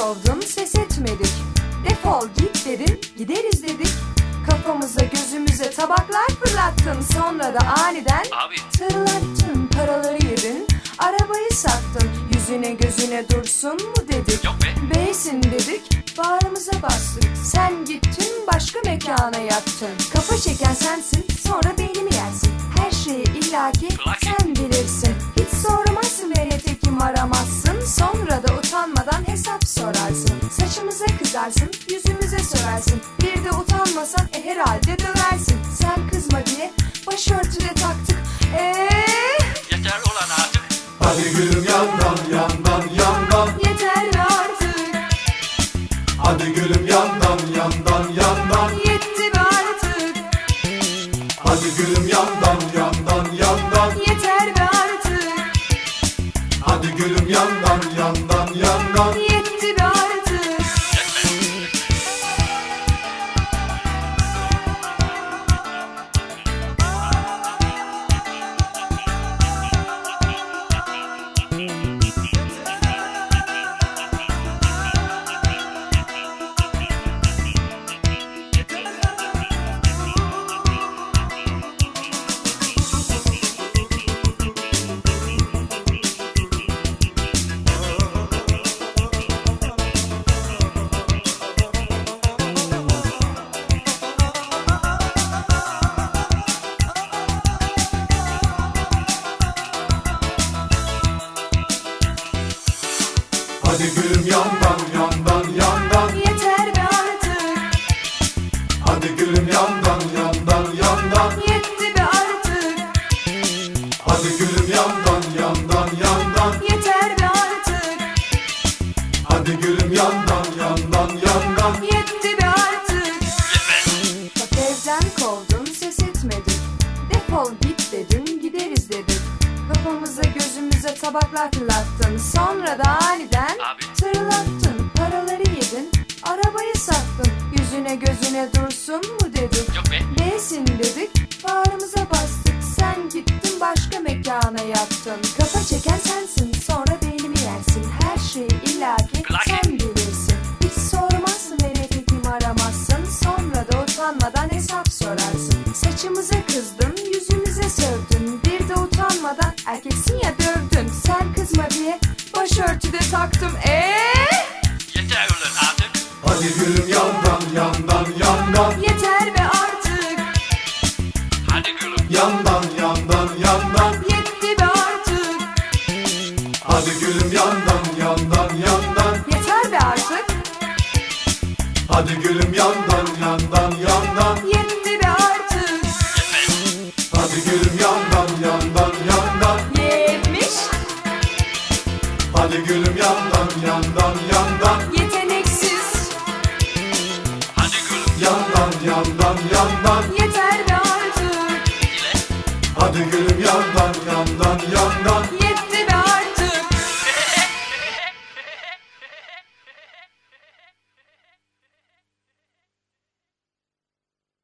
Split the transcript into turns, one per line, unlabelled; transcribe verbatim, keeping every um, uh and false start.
kovdun, ses etmedik. Defol git dedin, gideriz dedik. Kafamıza gözümüze tabaklar fırlattın. Sonra da aniden
Abi.
tırlattın, paraları yedin. Arabayı sattın, yüzüne gözüne dursun mu dedik.
Yok be.
Beysin dedik, bağrımıza bastık. Sen gittin başka mekana yattın. Kafa çeken sensin, sonra beynimi yersin. Her şeyi illaki sen bilirsin. Hiç sormazsın ve nitekim aramazsın. Sonra da utanmadan hesap sorarsın. Saçımıza kızarsın, yüzümüze sörersin. Bir de utanmasan e herhalde döversin. Sen kızma diye başörtüde taktık. Eee
Yeter ulan artık.
Hadi gülüm yandan yandan yandan.
yeter artık.
Hadi gülüm yandan yandan yandan.
Yetti be artık.
Hadi gülüm yandan yandan yandan.
Yeter be artık.
Hadi gülüm yandan yandan yandan.
Yetti be artık.
Hadi gülüm yandan yandan yandan.
Yeter be artık.
Hadi gülüm yandan yandan yandan.
Yetti be artık.
Hadi gülüm yandan yandan yandan.
Yeter be artık.
Hadi gülüm yandan yandan yandan.
Yetti be artık. Bak evden kovdun, ses etmedik. Defol git dedin, gideriz dedik. Kafamıza gözümüze tabaklar fırlattın. Sonra da aniden
Abi.
tırlattın, paraları yedin. Arabayı sattın, yüzüne gözüne dursun mu dedik.
Yok be.
Neysin dedik, bağrımıza bastık. Sen gittin başka mekana yattın. Kafa çeken sensin, sonra beynimi yersin. Her şeyi illaki
Klaki.
sen bilirsin. Hiç sormazsın ve nitekim aramazsın. Sonra da utanmadan hesap sorarsın. Saçımıza kızdın, yüzümüze sövdün. Bir de utanmadan erkeksin ya dövdün. Sen kızma diye başörtüde taktım. Eee
Yeter ulan artık.
Hadi gülüm yandan yandan yandan.
yeter be artık.
Hadi gülüm.
Yandan yandan yandan.
Yetti be artık.
Hadi gülüm yandan yandan yandan.
Yeter be artık.
Hadi gülüm yandan yandan yandan.
Yetti be artık.
Hadi gülüm yandan yandan yandan.
Yetmiş.
Hadi gülüm yandan yandan yandan.
Yeteneksiz.
Hadi gülüm.
Yandan yandan yandan.
Yeter be artık.
İle.
Hadi gülüm yandan yandan yandan.